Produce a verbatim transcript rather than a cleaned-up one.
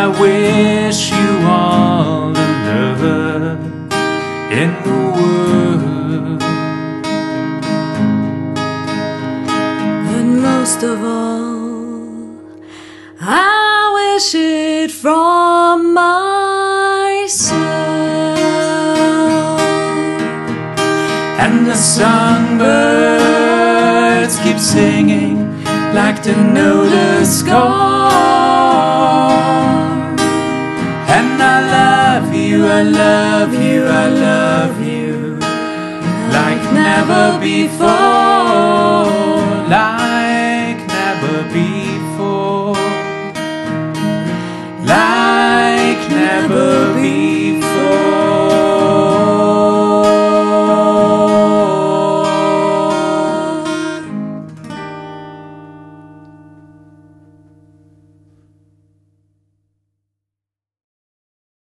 I wish you all the love in the world. But most of all, I wish it from myself. And the songbirds keep singing like to know the score. And I love you, I love you, I love you like never before, like never before, like never before.